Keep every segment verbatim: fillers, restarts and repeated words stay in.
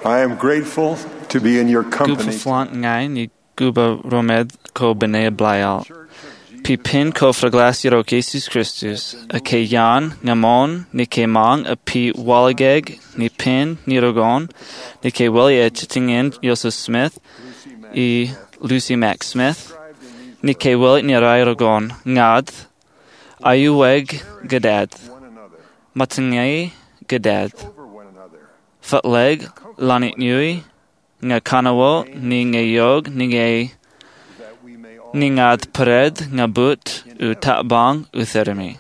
I am grateful to be in your Guba company. flant ngai ni guba romed ko bene blaial. Pi pin ko fraglas yero Jesus Christus. A ke yan ngamon ni ke mang a pi walageg ni pin ni rogon ni ke willie chitingen Joseph Smith e Lucy Mack Smith ni ke willie ni rai rogon ngad ayuweg gadad matangay gadad fatleg lanit nui nga kanawo ni ngayog ni ngay ni ngad pared nga but u tabang u thermi.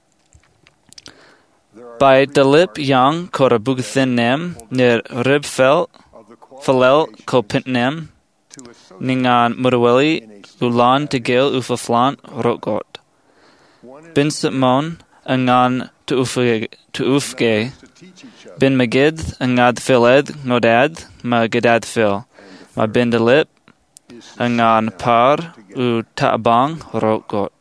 By the lip yang kora bugthin nem nir ribfel falel ko pintnem ningan murweli ulan tegil ufaflant rogot. Bin Simon angan to ufge to ufge bin magid angad filed ngodad ma gadad fil ma bin the lip angan par u tabang rogot.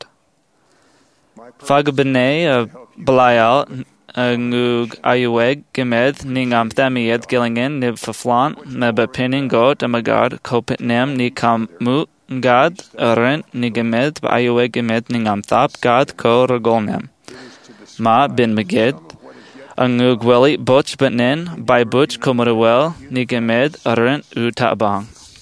Fagbene a Belial ngug ayuweg gemed ningam thamied gillingen nib faflant meba pinning got amagad kopitnem ni kam mu gad arent ni gemed ba ayuweg gemed ningam thap gad ko regolnem. Ma bin magid ngug weli butch betnen by butch komodawel ni gemed arent u tabang.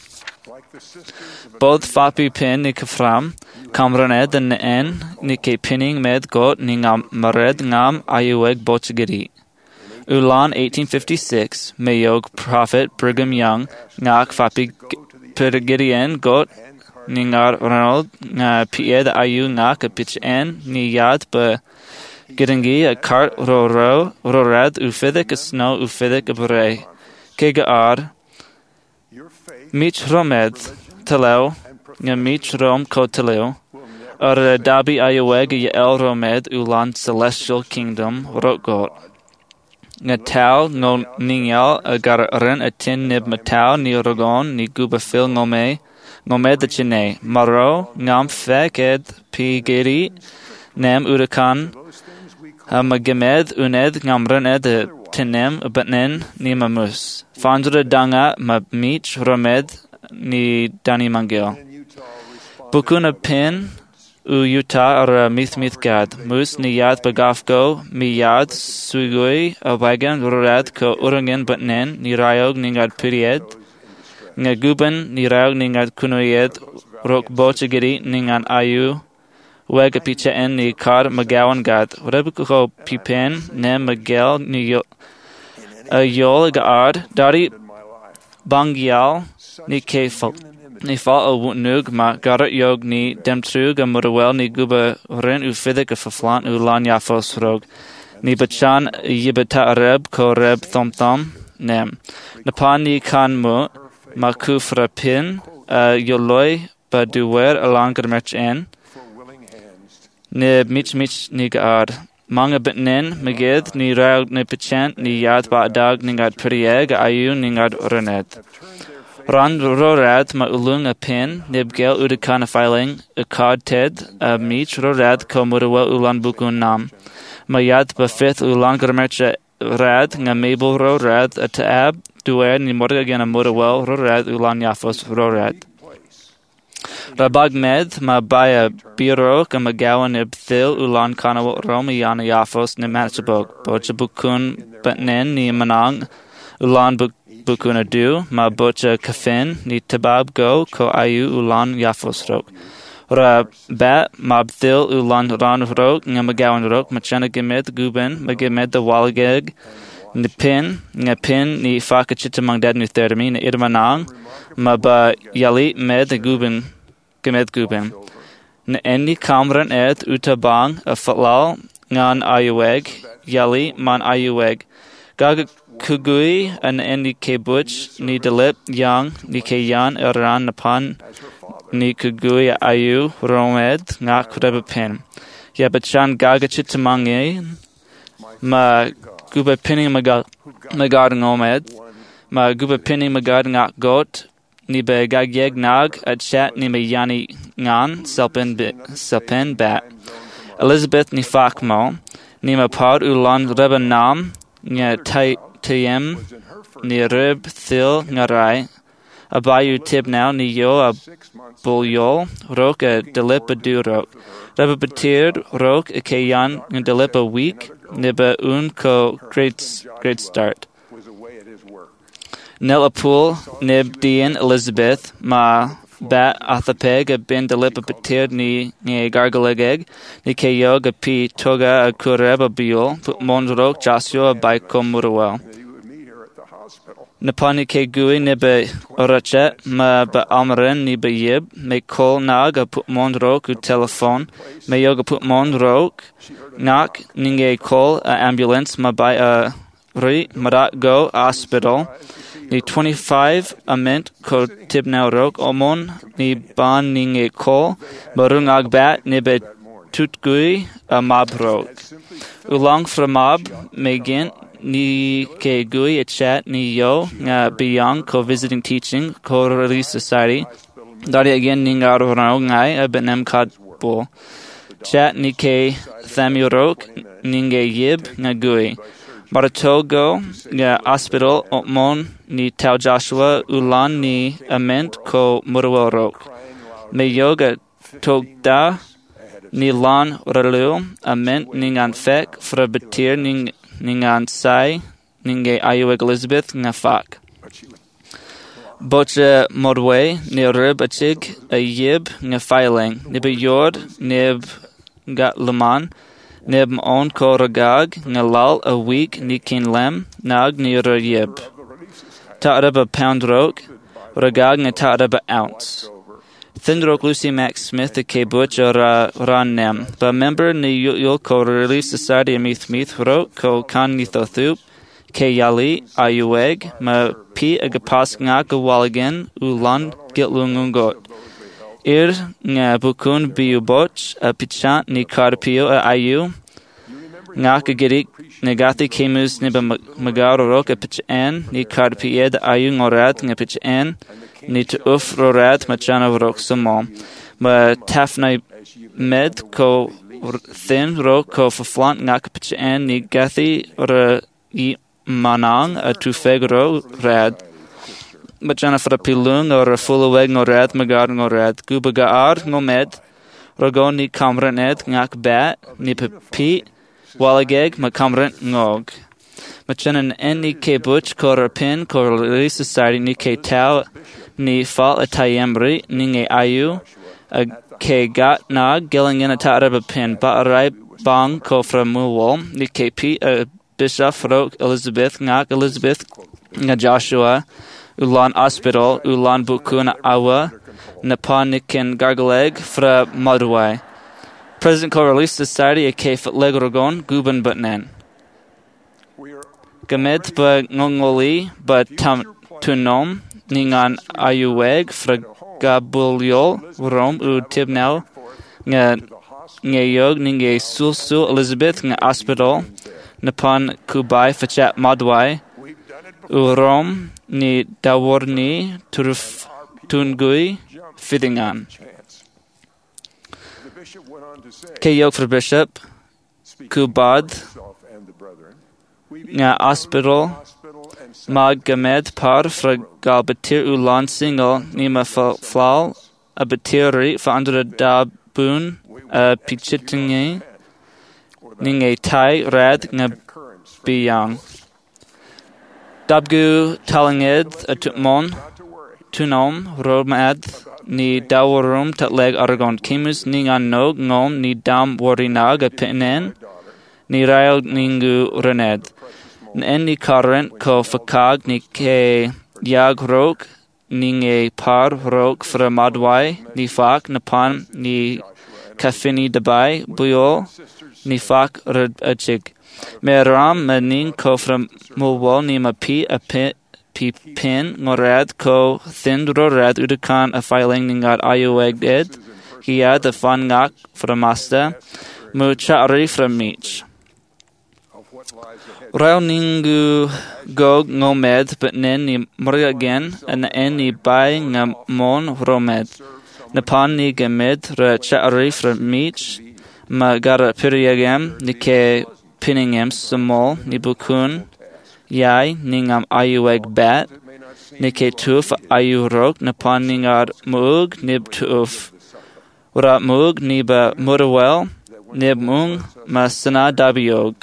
Both fapi pin ni kafram kamraned and en ni ke pinning med got ni ngam mared ngam ayuweg bochgiri. Ulan eighteen fifty-six Mayog Prophet Brigham Young ngak fapi pergirien got ni ngar Ronald nga pied ayu ngak a pitch en ni yad ba giringi a cart ro ro rorad ufidik a snow ufidik a bere kega ar mich romed taleo nga mich rom ko taleo or dabi ayuweg ye el romed ulan celestial kingdom rotgot nga tau no ningyal agar ren a tin nib matau ni rogon ni guba fil ngome ngome the chine maro ngam feked pi geri nem urakan hamagemed uned ngam ren ed tinem batnen ni mamus fandra danga ma mich romed ni dani mangil bukuna pin u Utah ar mith mith gad mus ni yad bagafgo mi yad sugui a wagan rurad ko urangen batnen ni rayog ningad period nga guban ni rayog ningad kunoyed rok bochagiri ningan ayu wega picha en ni kar magawan gad rebuko pipen ne magel ni yo a yol gaad dari bangyal ni kefal ni fa o nug ma garat yog ni demtrug a murwel ni guba ren u fidik a faflant u lan yafos rog ni bachan yibata arab ko reb thom thom nem napan ni kan mu ma kufra pin a yoloy ba duwer along merch en ne mich mich ni gaad manga bitnen magid ni raug ni pachant ni yad ba dag ningad prieg ayu ningad renet Ran rorad ma ulung a pin, nibgel udakana filing, a cod ted, a mich rorad ko murawa ulan bukun nam. Ma yad ba fifth ulan gramercha rad, nga mabel rorad, a taab, duer ni morga again a murawel rorad ulan yafos rorad. Rabag med, ma baya biro, ka magawa nib thil ulan kanawa romi yana yafos ni matchabog, bocha bukun batnen ni manang, ulan buk bukuna du ma bocha kafin ni tabab go ko ayu ulan yafos rok ra bat mabthil ulan ran rok nga magawan rok machana gemed guben magemed the walgeg ni pin nga pin ni fakachita mangdad ni thermi ni irmanang ma ba yali med guben gemed guben na enni kamran et utabang a fatlal ngan ayuweg yali man ayuweg gag Kugui an endi ke butch ni delip yang ni ke yan eran napan ni kugui ayu romed ngak kureba pen. Ya bachan gaga chitamangi ma guba pinning magad magad ngomed ma guba pinning magad ngak got ni be gagyeg nag at chat ni me yani ngan selpen bit selpen bat. Elizabeth ni fakmo ni ma par ulan reba nam nya tai tiem ni rib thil ngarai abayu tibnau ni yo a bulyol rok a delip a du rok reba batir rok a kayan a delip a week niba un ko great great start nil a pool nib dian Elizabeth ma bat athapeg a bin delip a batir ni ni gargalegeg ni kayog a pi toga a kureb a biol put monrok jasio a baiko murawel Napani ke gui ni be orachet ma ba amren ni be yib me call nag a put mondrok u telephone me yoga put mondrok nak ninge call a ambulance ma by a ri marat go hospital ni twenty-five ament ko tibnau rok omon ni ban ninge call barung agbat ni be tutgui a mab rok ulang fra mab me gin ni ke gui a chat ni yo nga beyond co visiting teaching co relief society dari again ningar rao ngai a benem kad bo chat ni ke thamurok ninge yib nga gui maratogo nga hospital mon ni tau Joshua ulan ni ament co murwalrok me yoga togda ni lan ralu ament ningan fek fra betir ning ningan sai ninge ayueg Elizabeth nga fak bocha modwe ni rib a chig a yib nga filing nib a yord nib gat leman nib on ko ragag nga lal a week ni kin lem nag ni ra yib ta rib a pound rok ragag nga ta rib a ounce Thindrok Lucy Max Smith a ke butch or ran nem ba member ni yul ko relief society mith mith ro ko kan nitho thup ke yali ayueg ma pi agapas nga ko walagen ulan gitlungungot ir nga bukun biu botch a pichant ni karpio a ayu nga ka girik negati kemus ni ba magar ro ka pichan ni karpie da ayu ngorad nga pichan ni to uf rorad machana rok samo ma tafna med ko thin ro ko for flant nga kapchan ni gathi or i manang a tu fegro rad machana for pilung or full weg no rad magar no rad gubaga ar no med rogon ni kamranet ngak bat ni pi walageg ma kamran ngog machanan en ni ke butch kor pin kor relief society ni ke tau ni fal a tayemri ninge ayu a ke gat nag gilling in a tarab pin ba arai bang ko from muwol ni ke p a bishop rok Elizabeth ngak Elizabeth nga Joshua ulan hospital ulan bukuna awa napanikin gargaleg fra madwai President ko relief society a ke fat legrogon guban butnen gamed ba ngongoli ba tam tunom ningan ayueg fra gabuliol rom u tibnau nga ngayog ninge sulsu Elizabeth nga hospital napan kubai fachat madwai u rom ni daworni turf tungui fidingan kayog for bishop kubad nga hospital mag gamed par fra galbatir ulan single nima flal a batiri fa under da bun a pichitingi ninge tai rad nga biyang dabgu talinged a tutmon tunom romad ni dawarum tatleg aragon kimus ningan nog ngom ni dam warinag a pinen ni rail ningu rened en ni current ko fakag ni ke yag rok ninge par rok fra madwai ni fak napan ni kafini dabai buyol ni fak rad achig meram maning ko fra mulwol ni ma pi a pi pi pin ngorad ko thindro rad udakan a filing ningat ayueg ed hiya the fan ngak fra masta mu chari fra mich Rail ningu gog ngomed but nen ni murga again and en ni bai nga mon romed napan ni gamed ra chari fra mich ma gara piriagam ni ke piningem small ni bukun yai ningam ayueg bat, nike tuf ayurok napan ningar mug nib tuf. Ura mug niba murawel, nib mung masana dabiog.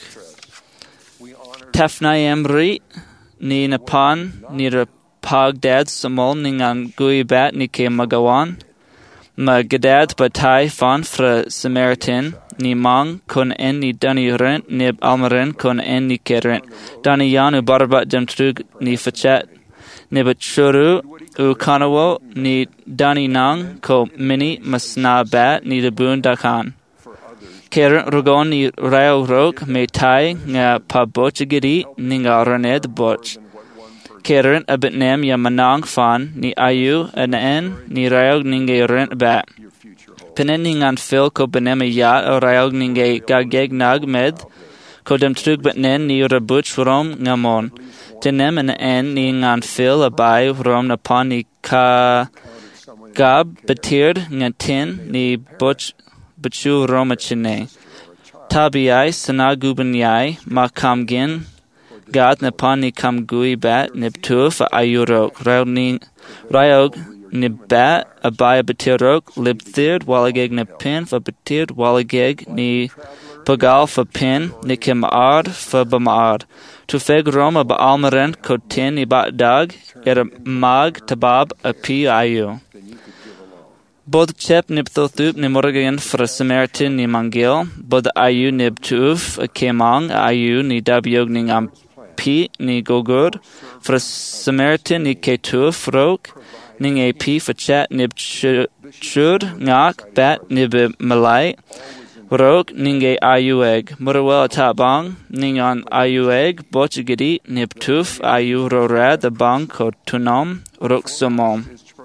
Tefna emri, ni napan, ni pagdad samol ningan gui bat nike magawan. Ma gadad batai fan fra Samaritan, ni mang kun en ni dani rent, nib almarin kun en ni kerent. Dani yanu barbat demtrug ni fachat, nibat shuru u kanawo ni dani nang ko mini masna bat ni debun dakan. Kerent rugon ni rao rok me tai nga pa bochigiri ninga raned boch. Kerent abit nem ya manang fan ni ayu an en ni rayog ninge rent bat. Penen ningan fil ko benem ya o rayog ninge gageg nag med ko dem trug bat nen ni rabuch rom ngamon. Tenem an en ningan fil abay rom na pan ni ka gab batir nga tin ni buch bachu roma chine. Tabiai sanagubanyai makam gin Gad napan ni kam gui bat nib tuf ayurok. Rayog nib bat abaya batirok lib third walageg nib pin fa batir walageg ni pagal fa pin ni kim ard fa bamard. Tufeg roma ba almaren ko tin ni bat dag era mag tabab a pi ayu. Bod chep nib thothup ni morgan fra Samaritan ni mangil. Bod ayu nib tuf a kemang ayu ni dabiog ningam P ni gogod, fra Samaritan ni ketuf rok, ning a P for chat nib chud ngak bat nib malay, rok ning a ayueg, murawel tabang, ning on ayueg, bochigidi nib tuf ayu rorad the bang ko tunam, rok somom.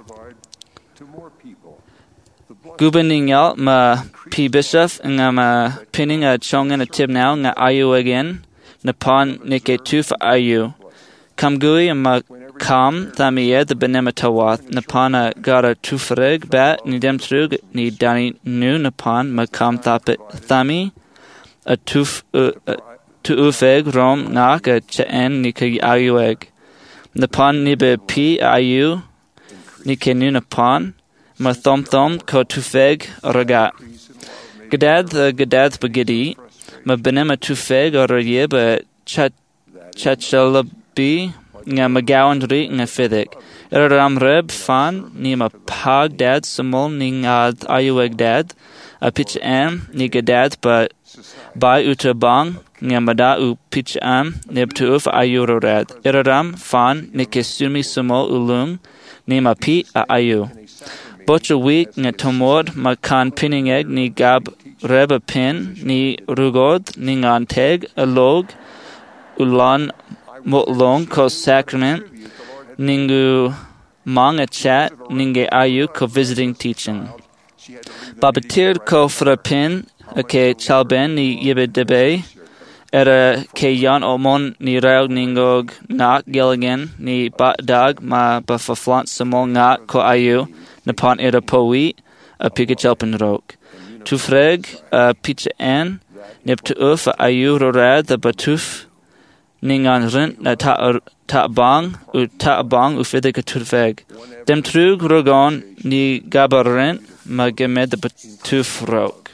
Guban ningyal ma P bishop nga ma pinning a chongan a tib now nga ayuegen, Napan nike tuf ayu. Kamgui ma kam thamiye the benematawath. Napana gara tufreg bat ni demtrug ni dani nu napan ma kam thapit thami. A tuf tuufeg rom nak a chaen nike ayueg. Napan nibe pi ayu nike nu napan. Ma thom thom ko tufeg ragat. Gadad the gadad bagidi. Ma benema tufeg or ye ba chachalabi nga magawandri nga fidik. Eram reb fan ni ma pag dad samol ni ngad ayueg dad. A pitch am ni gadad ba by utabang nga mada u pitch am nib tuuf ayuro rad. Eram fan ni kesumi samol ulung ni ma pi a ayu. Bocha week nga tomod ma kan pinning egg ni gab reba pin ni rugod ni ngan teg alog ulan motlong ko sacrament ningu mang a chat ninge ayu ko visiting teaching. Babatir ko fra pin ake chalben ni yibe debe era ke yan omon ni raug ningog nak gilligan ni bat dag ma bafaflant samol ngak ko ayu napan era powi a pikachelpen rok. Tufreg a pitch an nip to uf ayu rorad the batuf ningan rent na ta ta bang u ta bang u fidika tufeg. Dem trug rogon ni gabarent ma gemed the batuf rok.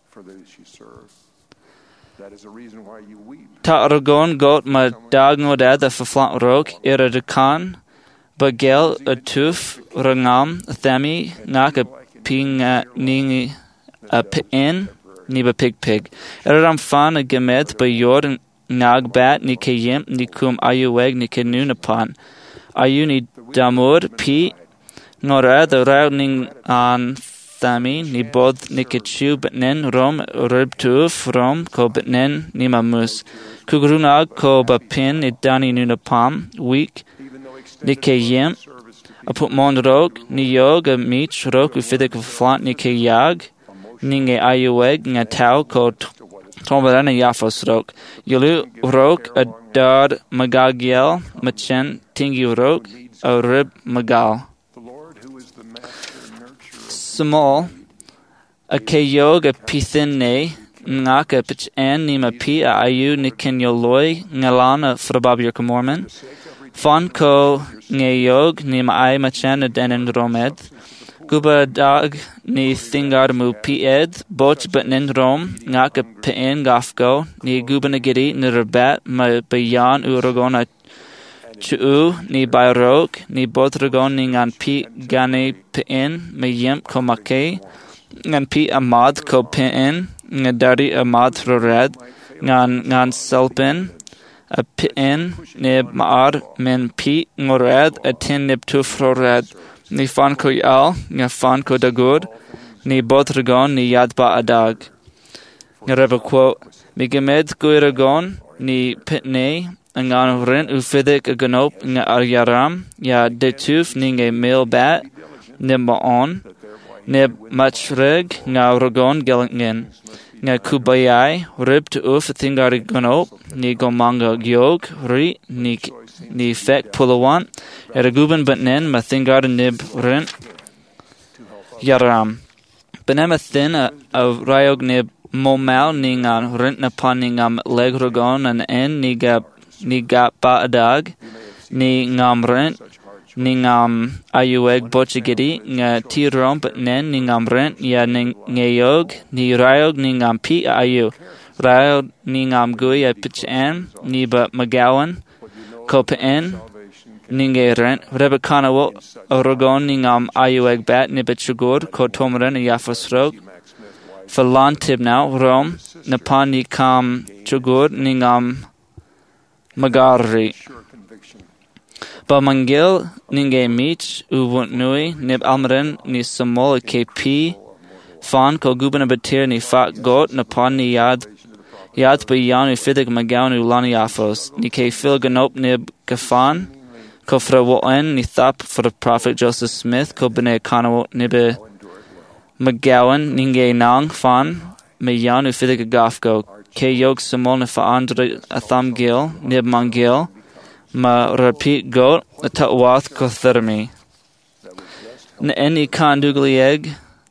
Ta rogon got ma dagnodad the faflant rok era dekan bagel a tuf rangam thami nak a ping ningi a pin ni ba pig pig. Eram fan a gemed ba yor nag bat ni kayim ni kum ayueg ni kenunapan. Ayu ni damur pi ngora the routing an thami ni bod ni kechu betnen rom rib tuf rom ko betnen ni mamus. Kugrunag ko ba pin ni dani nunapam week ni kayim a put mondrog ni yog a mich rok ufidik flant ni kayag ninge ayueg nga tau ko tombarana yafos rok. Yulu rok a dard magagiel machen tingi rok a rib magal. Small a kayog a pithin ne ngak a pitch an ni ma pi a ayu ni kenyoloi ngalan fra bab your mormon. Fon ko ngayog ni ma ay machan denen romed. Guba dag ni thingar mu pi ed boch but nen rom ngak a pin gafko ni guba nagiri ni rabat ma bayan uragona chu ni bayrok ni botragon ni ngan pi gane pin me yemp ko make ngan pi amad ko pin ngadari amad rored ngan ngan selpin a pin ni maar men pi ngored a tin nib tu frored ni fan ko yal nga fan ko dagod ni botragon ni yadba adag ngareva quote mi gemed guiragon ni pitne angan rin ufidik aganop nga aryaram ya detuf ninge mil bat nimba on nib machrig nga rogon gelingen nga kubayai rib to uf thingari ganop ni gomanga gyog ri ni ni fek pulawan eraguban batnen ma thingar nib rin yaram benem a thin a rayog nib momal ningan rin napan ningam legrogon an en ni gap ni gap ba adag ni ngam rent ni ngam ayueg bochigidi nga tirom but nen ni ngam rent ya ni ngayog ni rayog ni ngam pi ayu rayog ni ngam gui a pitchan ni ba magawan kopen ni ngay rent reba kanawo orogon ni ngam ayueg bat ni bitchugur ko tomren ya fasrog falan tib now rom napan ni kam chugur ni ngam Magari. Ba mangil ninge mich uwunt nui nib almeren ni samol ke pi fan ko gubana batir ni fat got napan ni yad yad ba yanu fidig magawan ulani afos ni ke fil ganop nib gafan ko fra woen ni thap for the prophet Joseph Smith ko bene kanawo nibe magawan ninge nang fan me yanu fidig gafko ke yog samol na fa andre atham gil nib mangil ma repeat got a tatwath ko thermi na any kanduglieg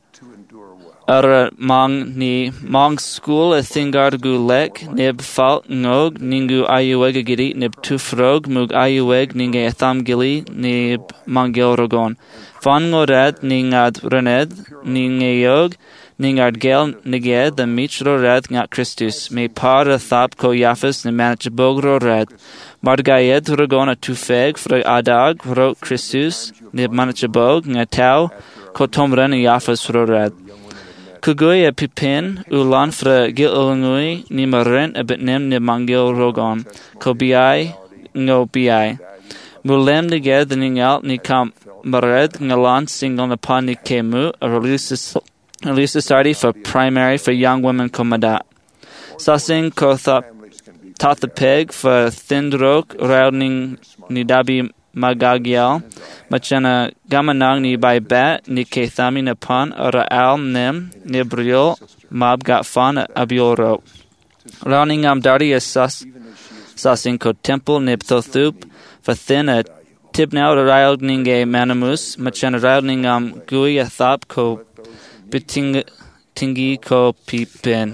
ara mang ni mang school a thingar gu lek nib falt ngog ningu ayueg giri nib tufrog mug ayueg ninge atham gili nib mangil rogon fan ngorad ningad rened ninge yog ningard gel niged the michro red ngat Christus me par a thap ko yafis ni manachbogro red margayed rogona tufeg fra adag ro Christus ni manachabog ngatau ko tomren yafis ro red kugoy a pipin ulan fra gilungui ni maren a bitnem ni mangil rogon ko bi no bi mulem niged the ningal ni kam mared ngalan single upon ni kemu a release At least society for primary for young women komadat. Sasing ko tat the peg for thindrok rounding ni dabi magagyal machana gamanang ni by bat ni ke thami napan ora al nem ni briol mab gat fan abioro. Rounding am dari as sas sasing ko temple nib thothup for thin a tibnau railed ninge manamus machana rounding am gui a thap ko Biting tingi ko pipin.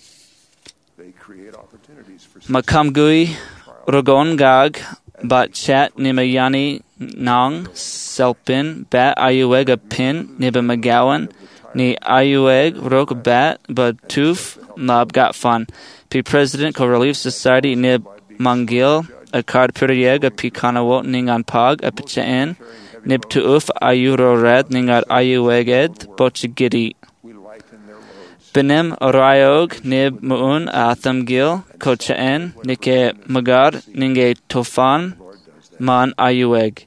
Makamgui rogon gag bat chat nimayani nang selpin bat ayueg a pin niba magawan ni ayueg rok bat but tuf nab gat fun. P president ko relief society nib mangil a card perieg a pikanawo ningan pag a pichain. Nib tuuf ayuro red ningar ayueged bochigiri. Benem orayog nib muun atham gil kochaen nike magar ninge tofan man ayueg.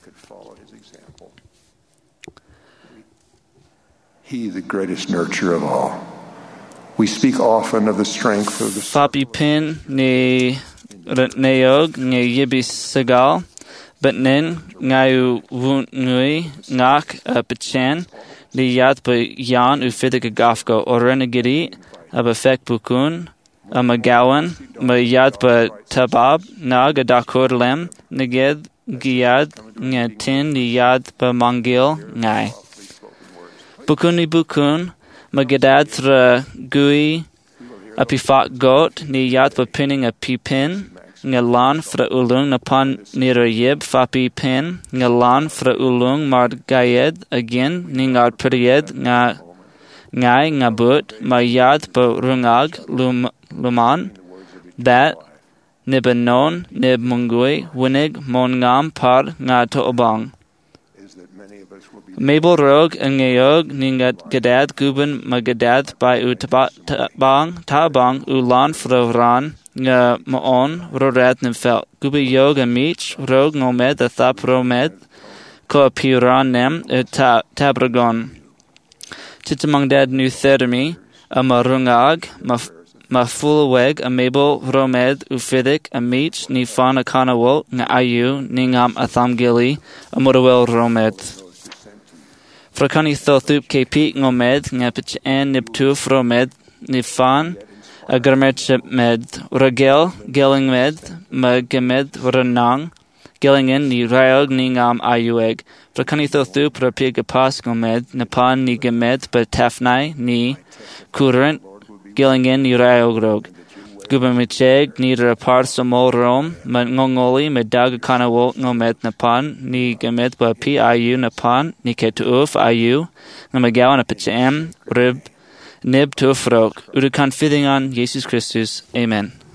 He, the greatest nurturer of all. We speak often of the strength of the Papi pin ni neog ni yibi sagal. But nen ngayu wunt ngui ngak a pichan li yat pa yan u fidik a gafko o renegiri ab effect bukun a magawan ma yat pa tabab nag a dakor lem neged giyad nga tin li yat pa mangil ngai. Bukun ni bukun magedad tra gui Apifak got ni yat papining a pipin, ngalan fra ulung napan nirayib fapi pin, ngalan fra ulung mar gayed again, ningar peried nga ngai ngabut, mayad pa rungag lum, luman, that nibanon nib mungui winig mongam par nga toobang. Mabel rog ngayog ningat gadad guban magadad by utabang tabang ulan frovran nga maon rorat nimfelt. Guba yog amich rog ngomed a thap romed ko piran nem tabragon. Titamang dad nu thermi a marungag ma fulweg a mabel romed ufidik a mich ni fana kanawol nga ayu ningam athamgili a murwel romed. Frakani thothup kp ngomed nga pichen niptuf romed nifan a gramerchip med ragel geling med magamed ranang gelingen ni rayog ningam ayueg. Frakani thothup rapig apas ngomed napan ni gemed betafnai ni kurrent gelingen ni rayogrog. Gubamicheg ni rapar somol rom ngongoli medag kanawo ngomet napan ni gemet ba pi ayu napan ni ketuuf ayu namagawa na pichem rib nib tufrok urukan fitting on Jesus Christus. Amen.